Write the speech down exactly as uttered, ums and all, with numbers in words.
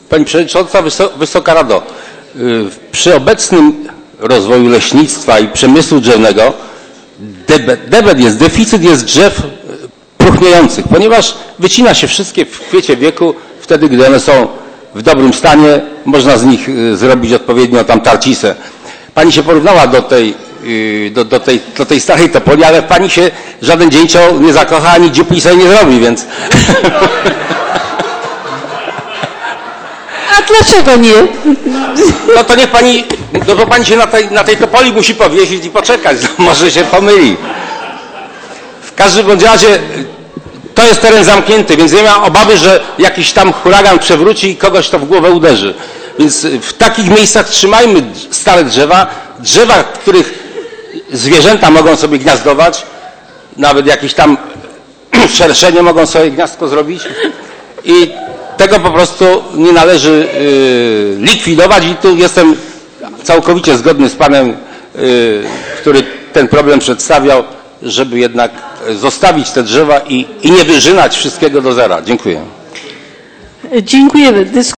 Pani Przewodnicząca, Wysoka Rado, przy obecnym rozwoju leśnictwa i przemysłu drzewnego debet, debet jest, deficyt jest drzew próchniejących, ponieważ wycina się wszystkie w kwiecie wieku, wtedy gdy one są w dobrym stanie, można z nich zrobić odpowiednio tam tarcisę. Pani się porównała do tej, do, do tej, do tej starej topoli, ale pani się żaden dzięcioł nie zakocha, ani dziupli sobie nie zrobi, więc... A dlaczego nie? No to niech pani, no bo pani się na tej, na tej topoli musi powiesić i poczekać, no może się pomyli. W każdym bądź razie to jest teren zamknięty, więc nie ma obawy, że jakiś tam huragan przewróci i kogoś to w głowę uderzy. Więc w takich miejscach trzymajmy stare drzewa, drzewa, w których zwierzęta mogą sobie gniazdować, nawet jakieś tam szerszenie mogą sobie gniazdko zrobić i tego po prostu nie należy y, likwidować i tu jestem całkowicie zgodny z panem, y, który ten problem przedstawiał, żeby jednak zostawić te drzewa i, i nie wyrzynać wszystkiego do zera. Dziękuję. Dziękujemy.